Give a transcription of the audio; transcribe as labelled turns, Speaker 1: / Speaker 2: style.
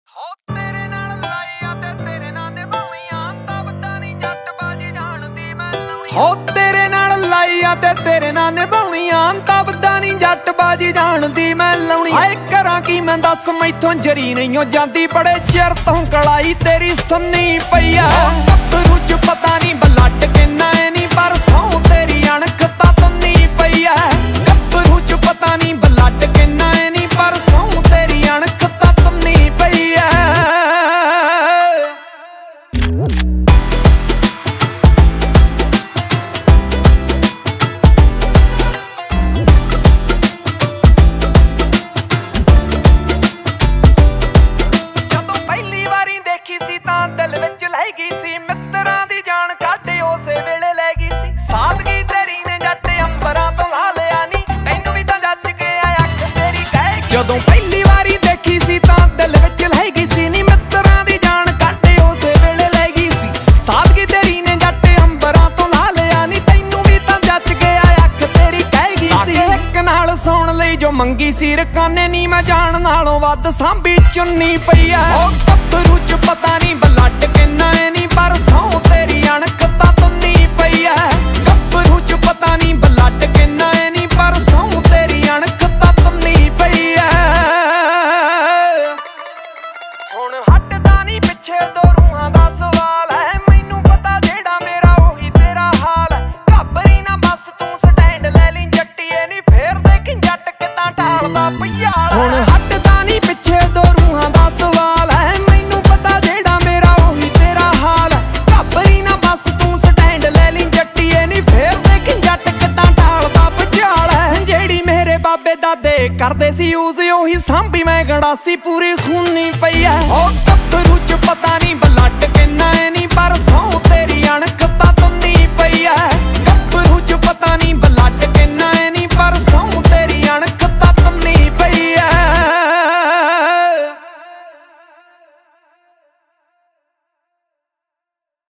Speaker 1: ਹੋ ਤੇਰੇ ਨਾਲ ਲਾਈਆਂ ਤੇ ਤੇਰੇ ਨਾਲ ਨਿਭਾਉਣੀਆਂ ਤਾਂ ਪਤਾ ਨਹੀਂ ਜੱਟਬਾਜੀ ਜਾਣਦੀ ਮੈਂ ਲਾਉਣੀ ਹੋ ਤੇਰੇ ਨਾਲ ਲਾਈਆਂ ਤੇ ਤੇਰੇ ਨਾਲ ਨਿਭਾਉਣੀਆਂ ਤਾਂ ਪਤਾ ਨਹੀਂ ਜੱਟਬਾਜੀ ਜਾਣਦੀ ਮੈਂ ਲਾਉਣੀ ਹਾਏ ਕਰਾਂ ਕੀ ਮੈਂ ਦੱਸ ਮੈਥੋਂ ਜਰੀ ਨਹੀਂ ਹੋ ਜਾਂਦੀ ਬੜੇ ਚਿਰ ਤੋਂ ਕਲਾਈ ਤੇਰੀ ਸੰਨੀ ਪਈਆ ਗੱਭਰੂ ਚ ਪਤਾ ਨਹੀਂ ਬਲੱਡ ਕਿੰਨਾ ਐ ਨਹੀਂ ਪਰ ਸੌ ਤੇਰੀ ਅਣਖ ਤਾਂ ਤੰਨੀ ਪਈਆ ਗੱਭਰੂ ਚ ਪਤਾ ਨਹੀਂ ਬਲੱਡ ਕਿੰਨਾ ਐ ਨਹੀਂ ਪਰ ਸੌ ਤੇਰੀ ਅਣਖ ਤਾਂ ਤੰਨੀ ਪਈਆ ਦਿਲ ਵਿੱਚ ਲੈ ਗਈ ਸੀ ਮਿੱਤਰਾਂ ਦੀ ਜਾਨ ਕੱਢ ਉਸੇ ਵੇਲੇ ਲੈ ਗਈ ਸੀ ਸਾਦਗੀ ਤੇਰੀ ਨੇ ਜੱਟ ਅੰਬਰਾਂ ਤੋਂ ਲਾ ਲਿਆ ਨੀ ਤੈਨੂੰ ਵੀ ਤਾਂ ਜੱਜ ਕੇ ਆ ਅੱਖ ਤੇਰੀ ਕਹਿ ਜਦੋਂ ਪਹਿਲੀ ਵਾਰੀ ਦੇਖੀ ਸੀ ਤਾਂ ਦਿਲ ਵਿੱਚ ਲੈ ਗਈ ਸੀ ਨੀ ਮਿੱਤਰਾਂ ਦੀ ਜਾਨ ਕੱਢ ਉਸੇ ਵੇਲੇ ਲੈ ਗਈ ਸੀ ਸਾਦਗੀ ਤੇਰੀ ਨੇ ਜੱਟ ਅੰਬਰਾਂ ਤੋਂ ਲਾ ਲਿਆ ਨੀ ਤੈਨੂੰ ਵੀ ਤਾਂ ਜੱਜ ਕੇ ਆ ਅੱਖ ਤੇਰੀ ਕਹਿ ਗਈ ਸੀ ਇੱਕ ਨਾਲ ਸੌਣ ਲਈ ਜੋ ਮੰਗੀ ਸੀ ਰਕਾਨੇ ਨੀ ਮੈਂ ਜਾਣ ਨਾਲੋਂ ਵੱਧ ਸਾਂਭੀ ਚੁੰਨੀ ਪਈ ਆ ਉਹ ਗੱਭਰੂ ਚ ਪਤਾ ਨਹੀਂ ਬਲੱਡ ਕਿੰਨਾ ਐ ਨਹੀਂ ਪਰ ਸੌ ਤੇਰੀ ਅਣਖ ਤਾਂ ਤੰਨੀ ਪਈ ਐ ਗੱਭਰੂ ਚ ਪਤਾ ਨਹੀਂ ਬਲੱਡ ਕਿੰਨਾ ਐ ਨਹੀਂ ਪਰ ਸੌ ਤੇਰੀ ਅਣਖ ਤਾਂ ਤੰਨੀ ਪਈ ਐ ਹੁਣ ਹਟਦਾ ਨਹੀਂ ਪਿੱਛੇ ਦੋ ਰੂਹਾਂ ਦਾ ਸਵਾਲ ਐ ਮੈਨੂੰ ਪਤਾ ਜਿਹੜਾ ਮੇਰਾ ਉਹੀ ਤੇਰਾ ਹਾਲ ਐ ਘਾਬਰੀ ਨਾ ਬਸ ਤੂੰ ਸਟੈਂਡ ਲੈ ਲਈ ਜੱਟੀਏ ਨਹੀਂ ਫੇਰ ਦੇਖ ਜੱਟ ਕਿੱਦਾਂ ਢਾਲਦਾ ਪਈਆਲ ਹੁਣ ਹਟਦਾ ਨਹੀਂ ਪਿੱਛੇ ਦੋ ਰੂਹਾਂ ਦਾ ਸਵਾਲ ਐ ਮੈਨੂੰ ਪਤਾ ਜਿਹੜਾ ਮੇਰਾ ਉਹੀ ਤੇਰਾ ਹਾਲ ਐ ਘਾਬਰੀ ਨਾ ਬਸ ਤੂੰ ਸਟੈਂਡ ਲੈ ਲਈ ਜੱਟੀਏ ਨਹੀਂ ਫੇਰ ਦੇਖ ਜੱਟ ਕਿੱਦਾਂ ਢਾਲਦਾ ਪਈਆਲ ਐ ਜਿਹੜੀ ਮੇਰੇ ਬਾਬੇ ਦਾਦੇ ਕਰਦੇ ਸੀ ਯੂਜ਼ ਉਹੀ ਸਾਂਭੀ ਮੈਂ ਗੜਾਸੀ ਪੂਰੀ ਖੂਨੀ ਪਈ